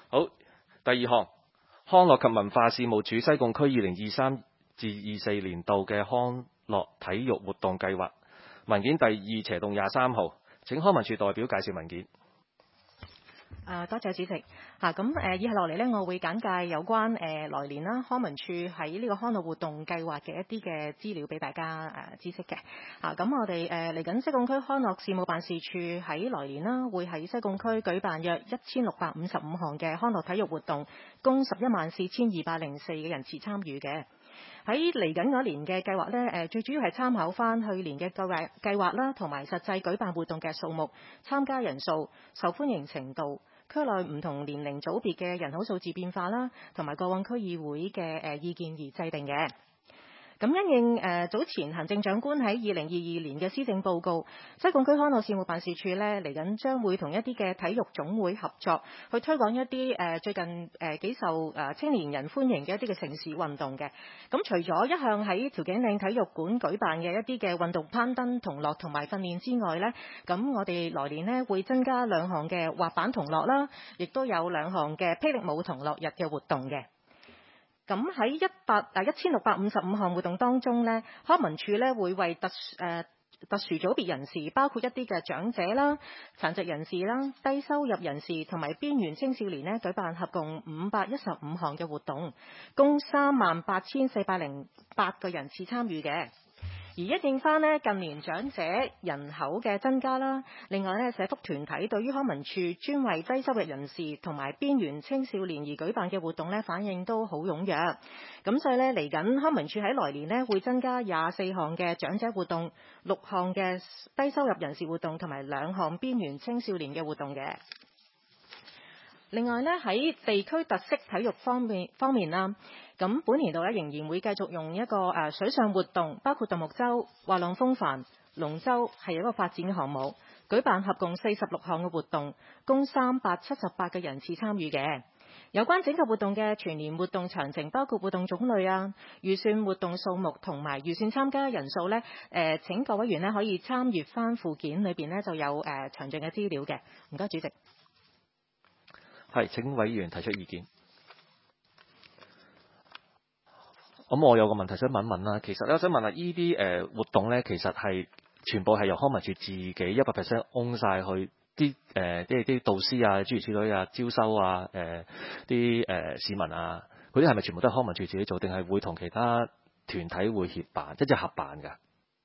好，第二項，康樂及文化事務署西貢區2023至24年度嘅康樂體育活動計劃文件第2/23號，請康文署代表介紹文件。 多謝主席。以下落嚟呢，我會簡介有關來年啦康文署喺呢個康樂活動計劃嘅一啲嘅資料俾大家知悉嘅。咁我哋嚟緊西貢區康樂事務辦事處喺來年啦，會喺西貢區舉辦約1655項嘅康樂體育活動，供114204嘅人次參與嘅。喺嚟緊嗰年嘅計劃呢，最主要係參考翻去年嘅計劃啦，同埋實際舉辦活動嘅數目、參加人數、受歡迎程度、區內唔同年齡組別嘅人口數字變化啦，同埋過往區議會嘅意見而制定嘅。咁因應早前行政長官喺2022年嘅施政報告，西貢區康樂事務辦事處呢嚟緊將會同一啲嘅體育總會合作，去推廣一啲最近幾受青年人歡迎嘅一啲嘅城市運動嘅。咁除咗一向喺調景嶺體育館舉辦嘅一啲嘅運動攀登同樂同埋訓練之外呢，咁我哋來年呢會增加2項嘅滑板同樂啦，亦都有2項嘅霹靂舞同樂日嘅活動嘅。咁喺1655項活動當中呢，康文署呢會為特殊組別人士，包括一啲嘅長者啦、殘疾人士啦、低收入人士同埋邊緣青少年呢，舉辦合共515項嘅活動，共38,408個人次參與嘅。而一應翻呢近年長者人口嘅增加啦，另外呢社福團體對於康文署專為低收入人士同埋邊緣青少年而舉辦嘅活動呢，反應都好踴躍。咁所以呢嚟緊康文署喺來年呢會增加24項嘅長者活動、6項嘅低收入人士活動同埋2項邊緣青少年嘅活動嘅。另外呢，喺地區特色體育方面啦，咁本年度呢仍然會繼續用一個水上活動，包括獨木舟、滑浪風帆、龍舟係一個發展嘅項目，舉辦合共46項嘅活動，供378個人次參與嘅。有關整個活動嘅全年活動詳情，包括活動種類啊、預算活動數目同埋預算參加人數呢，請各位員呢可以參閱翻附件裏邊呢就有詳盡嘅資料嘅。唔該，主席。 係，請委員提出意見。咁我有個問題想問一問啦。其實咧，我想問下呢啲活動咧，其實係全部係由康文署自己100% own 晒去啲導師啊、諸如此類啊、招收啊、啲市民啊，嗰啲係咪全部都係康文署自己做，定係會同其他團體會協辦，即係合辦㗎？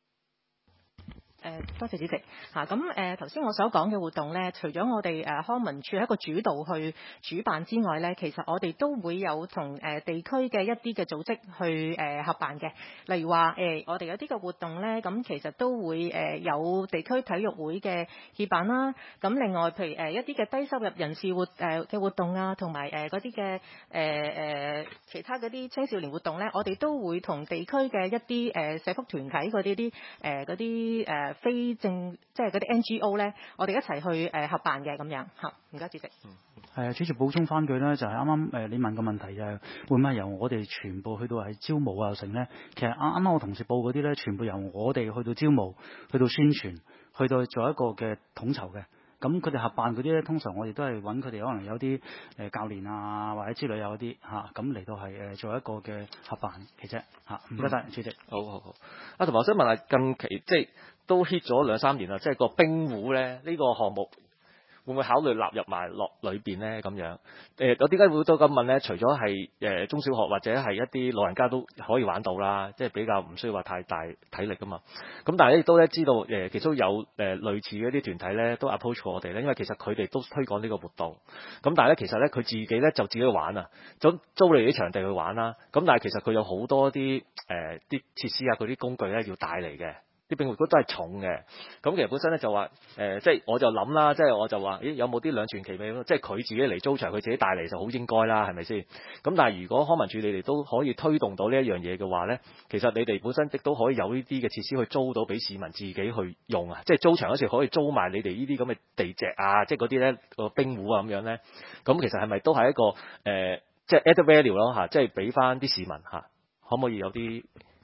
多謝主席。咁頭先我所講嘅活動呢，除咗我哋康文署係一個主導去主辦之外呢，其實我哋都會有同地區嘅一啲嘅組織去合辦嘅。例如話我哋有啲嘅活動呢，咁其實都會有地區體育會嘅協辦啦。咁另外譬如一啲嘅低收入人士嘅活動啊，同埋嗰啲嘅其他嗰啲青少年活動呢，我哋都會同地區嘅一啲社福團體嗰啲非政即係嗰啲 NGO 咧，我哋一齊去合辦嘅咁樣嚇。唔該，主席。 係啊，主席補充翻句咧，就係啱啱你問個問題就係會唔會由我哋全部去到係招募啊成咧？其實啱我同事報嗰啲咧，全部由我哋去到招募、去到宣傳、去到做一個嘅統籌嘅。咁佢哋合辦嗰啲咧，通常我哋都係揾佢哋可能有啲教練啊或者之類有啲嚇，咁嚟到係做一個嘅合辦嘅啫嚇。唔該晒，主席。 好。同埋我想問下，近期即係都 hit 咗2-3年啦，即係個冰壺咧呢個項目，會唔會考慮納入埋落裏邊咧？咁樣我點解會都咁問咧？除咗係中小學或者係一啲老人家都可以玩到啦，即係比較唔需要話太大體力噶嘛。咁但係亦都咧知道其實都有類似嘅一啲團體咧都 approach 過我哋咧，因為其實佢哋都推廣呢個活動。咁但係咧其實咧佢自己咧就自己去玩啊，租你哋啲場地去玩啦。咁但係其實佢有好多啲啲設施啊，嗰啲工具咧要帶嚟嘅。啲冰壺都係重嘅，咁其實本身咧就話即係我就諗啦，即係我就話，咦有冇啲兩全其美咯？即係佢自己嚟租場，佢自己帶嚟就好應該啦，係咪先？咁但係如果康文署你哋都可以推動到呢一樣嘢嘅話咧，其實你哋本身亦都可以有呢啲嘅設施去租到俾市民自己去用啊！即係租場嗰時可以租埋你哋呢啲咁嘅地席啊，即係嗰啲咧個冰壺啊咁樣咧，咁其實係咪都係一個即係 add value 咯嚇，即係俾翻啲市民嚇，可唔可以有啲？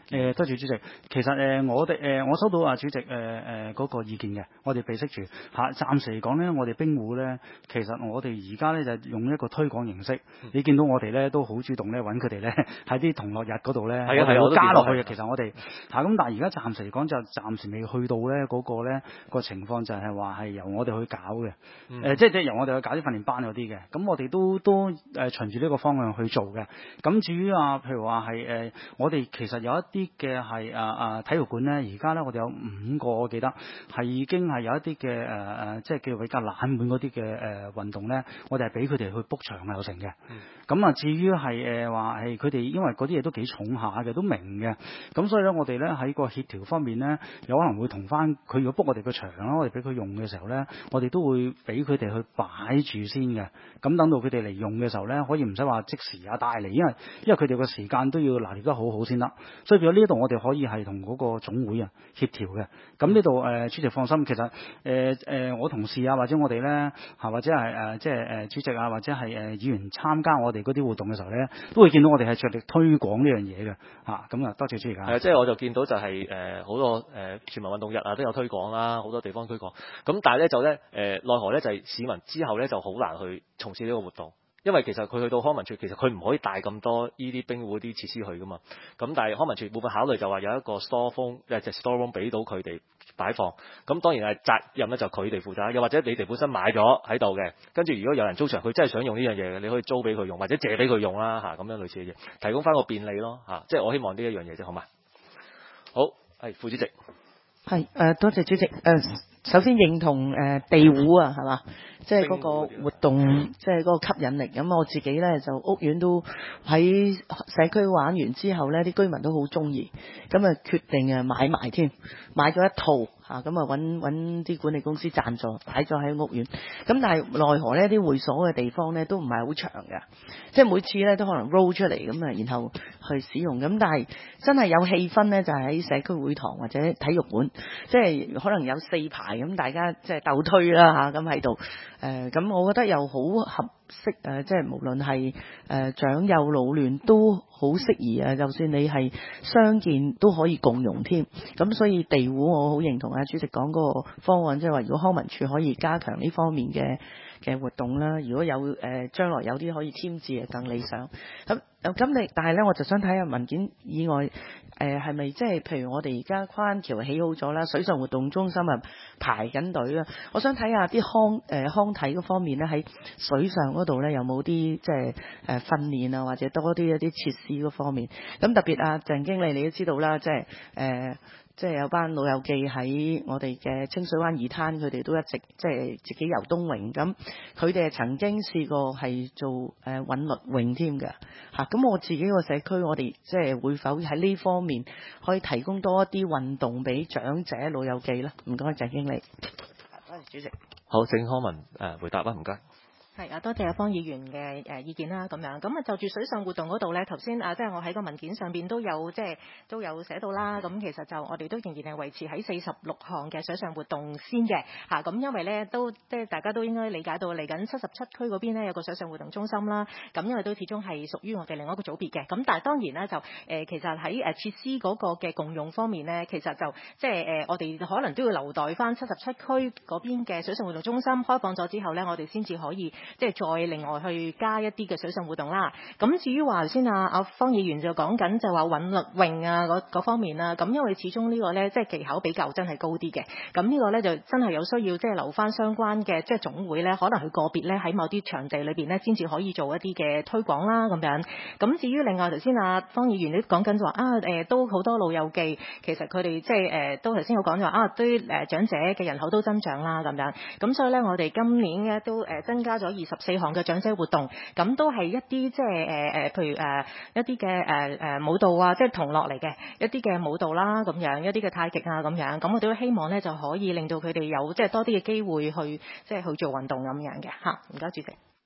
多謝主席。其實我收到主席嗰個意見嘅，我哋備悉住嚇。暫時嚟講咧，我哋冰壺咧，其實我哋而家咧就用一個推廣形式。你見到我哋咧都好主動咧揾佢哋咧喺啲同樂日嗰度咧，我哋會加落去嘅。其實我哋嚇咁，但係而家暫時嚟講就暫時未去到咧嗰個咧個情況，就係話係由我哋去搞嘅。即係由我哋去搞啲訓練班嗰啲嘅。咁我哋都循住呢個方向去做嘅。咁至於譬如話係我哋其實有一啲嘅係體育館咧，而家咧我哋有5個，我記得係已經係有一啲嘅即係叫比較冷門嗰啲嘅運動咧，我哋係俾佢哋去 book 場有成嘅。咁至於係話係佢哋因為嗰啲嘢都幾重下嘅，都明嘅。咁所以咧，我哋咧喺個協調方面咧，有可能會同翻佢如果 book 我哋個場啦，我哋俾佢用嘅時候咧，我哋都會俾佢哋去擺住先嘅。咁等到佢哋嚟用嘅時候咧，可以唔使話即時帶嚟，因為佢哋個時間都要拿捏得好好先得。所以變咗呢度我哋可以係同嗰個總會協調嘅。咁呢度主席放心，其實我同事或者我哋咧或者係即係主席或者係議員參加我哋嗰啲活動嘅時候咧，都會見到我哋係着力推廣呢樣嘢嘅咁多謝主席即係我就見到就係好多全民運動日都有推廣啦，好多地方推廣。咁但係咧就咧奈何咧就係市民之後咧就好難去從事呢個活動。因為其實佢去到康文署，其實佢唔可以帶咁多呢啲冰壺啲設施去噶嘛。咁但係康文署會唔會考慮就話有一個 store room， 即係 store room 俾到佢哋擺放。咁當然係責任咧就佢哋負責，又或者你哋本身買咗喺度嘅，跟住如果有人租場，佢真係想用呢樣嘢嘅，你可以租俾佢用，或者借俾佢用啦咁樣類似嘅嘢，提供翻個便利咯即係我希望呢一樣嘢啫，好嘛？好，係副主席。 係多謝主席。首先認同地壺係嘛，即係嗰個活動，即係嗰個吸引力。咁我自己咧就屋苑都喺社區玩完之後咧，啲居民都好中意，咁決定買埋添，買咗一套咁揾啲管理公司贊助，擺咗喺屋苑。咁但係奈何呢啲會所嘅地方咧都唔係好長㗎，即係每次咧都可能 roll 出嚟咁然後去使用。咁但係真係有氣氛咧，就係喺社區會堂或者體育館，即係可能有4排咁，大家即係鬥推啦咁喺度。咁我覺得又好合適即係無論係長幼老嫩都好適宜就算你係相見都可以共用添。咁所以地壺我好認同主席講嗰個方案，即係話如果康文署可以加強呢方面嘅活動啦，如果有將來有啲可以簽字更理想。咁但係咧我就想睇下文件以外係咪即係譬如我哋而家跨灣橋起好咗啦，水上活動中心排緊隊啦，我想睇下啲康體嗰方面咧喺水上嗰度咧有冇啲即係訓練或者多啲一啲設施嗰方面。咁特別鄭經理你都知道啦，即係有班老友記喺我哋嘅清水灣二灘，佢哋都一直即係自己游冬泳。咁佢哋曾經試過係做韻律泳添㗎咁我自己個社區，我哋即係會否喺呢方面可以提供多一啲運動俾長者老友記咧？唔該，鄭經理。多謝主席。 好，請康文回答啦，唔該。 係多謝方議員嘅意見啦，咁樣咁就住水上活動嗰度咧，頭先即係我喺個文件上邊都有都有寫到啦。咁其實就我哋都仍然係維持喺46項嘅水上活動先嘅咁因為咧都即係大家都應該理解到嚟緊77區嗰邊咧有個水上活動中心啦。咁因為都始終係屬於我哋另外一個組別嘅。咁但係當然咧就其實喺設施嗰個嘅共用方面咧，其實就即係我哋可能都要留待翻77區嗰邊嘅水上活動中心開放咗之後咧，我哋先至可以即係再另外去加一啲嘅水上活動啦。咁至於話頭先阿方議員就講緊就話韻律泳嗰方面啦。咁因為始終呢個咧即係技巧比較真係高啲嘅。咁呢個咧就真係有需要即係留翻相關嘅即係總會咧，可能佢個別咧喺某啲場地裏邊咧先至可以做一啲嘅推廣啦咁樣。咁至於另外頭先阿方議員都講緊就話都好多老友記，其實佢哋即係都頭先我講咗話對長者嘅人口都增長啦咁樣。咁所以咧我哋今年咧都增加咗24項嘅長者活動，咁都係一啲即係譬如一啲嘅舞蹈即係同落嚟嘅一啲嘅舞蹈啦咁樣，一啲嘅太極咁樣。咁我哋都希望咧就可以令到佢哋有即係多啲嘅機會去即係去做運動咁樣嘅嚇。唔該主席。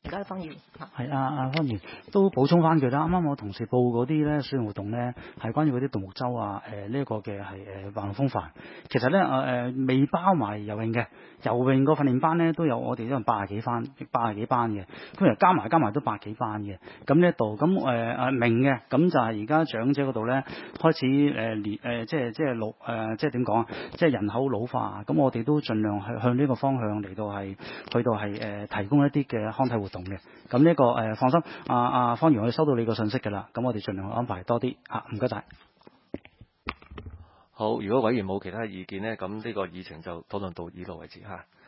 唔該，方議員嚇。 係方議員都補充翻句啦。啱啱我同事報嗰啲咧暑期活動咧，係關於嗰啲獨木舟啊，呢一個嘅係橫風帆。其實咧未包埋游泳嘅，游泳個訓練班咧都有我哋都有80幾班嘅，咁其實加埋都100幾班嘅。咁呢一度咁明嘅，咁就係而家長者嗰度咧開始即係點講啊？即係人口老化，咁我哋都盡量向呢個方向嚟到係去到係提供一啲嘅康體活動嘅。咁呢個放心，方議員我哋收到你個信息㗎啦，咁我哋盡量安排多啲嚇，唔該晒。 好，如果委員冇其他意見呢，咁呢個議程就討論到呢度為止嚇。